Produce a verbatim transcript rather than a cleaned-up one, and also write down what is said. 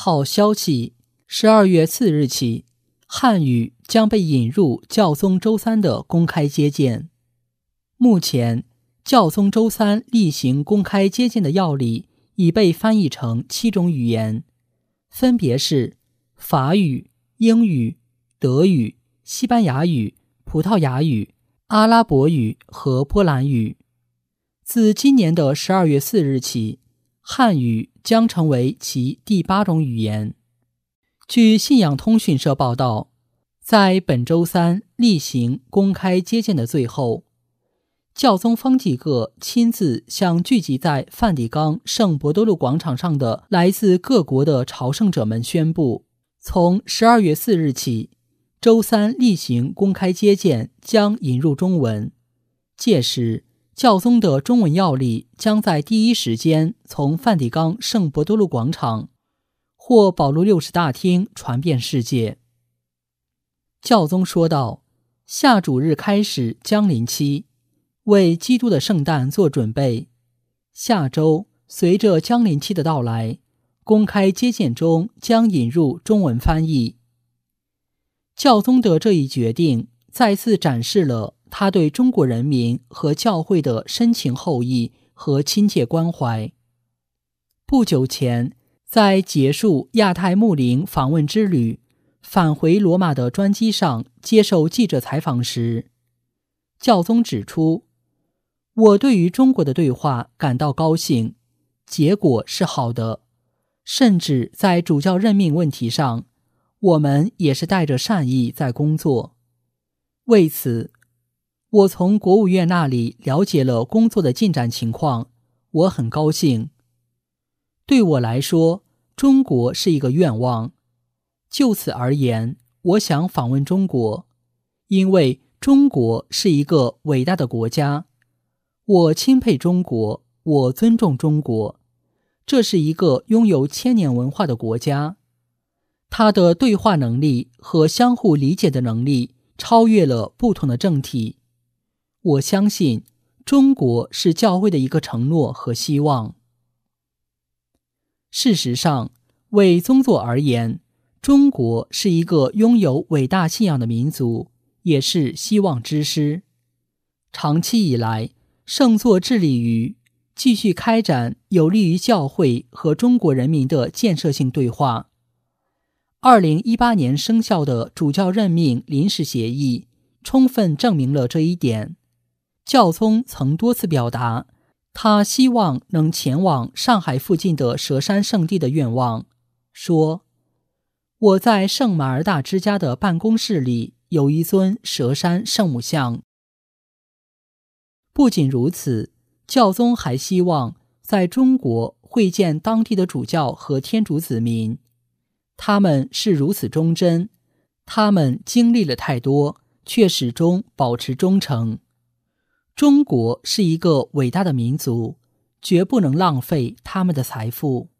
好消息，十二月四日起，汉语将被引入教宗周三的公开接见。目前，教宗周三例行公开接见的要理已被翻译成七种语言，分别是法语、英语、德语、西班牙语、葡萄牙语、阿拉伯语和波兰语。自今年的十二月四日起，汉语将成为其第八种语言。据信仰通讯社报道，在本周三例行公开接见的最后，教宗方济各亲自向聚集在梵蒂冈圣伯多禄广场上的来自各国的朝圣者们宣布，从十二月四日起，周三例行公开接见将引入中文。届时，教宗的中文要理将在第一时间从梵蒂冈圣伯多禄广场或保禄六世大厅传遍世界。教宗说道，下主日开始降临期，为基督的圣诞做准备。下周随着降临期的到来，公开接见中将引入中文翻译。教宗的这一决定再次展示了他对中国人民和教会的深情厚谊和亲切关怀。不久前，在结束亚太睦邻访问之旅返回罗马的专机上接受记者采访时，教宗指出，我对于中国的对话感到高兴，结果是好的，甚至在主教任命问题上，我们也是带着善意在工作。为此，我从国务院那里了解了工作的进展情况，我很高兴。对我来说，中国是一个愿望。就此而言，我想访问中国，因为中国是一个伟大的国家。我钦佩中国，我尊重中国。这是一个拥有千年文化的国家，它的对话能力和相互理解的能力超越了不同的政体。我相信中国是教会的一个承诺和希望。事实上，为宗座而言，中国是一个拥有伟大信仰的民族，也是希望之师。长期以来，圣座致力于继续开展有利于教会和中国人民的建设性对话。二零一八年生效的主教任命临时协议充分证明了这一点。教宗曾多次表达他希望能前往上海附近的佘山圣地的愿望，说，我在圣马尔大之家的办公室里有一尊佘山圣母像。不仅如此，教宗还希望在中国会见当地的主教和天主子民，他们是如此忠贞，他们经历了太多，却始终保持忠诚。中国是一个伟大的民族，绝不能浪费他们的财富。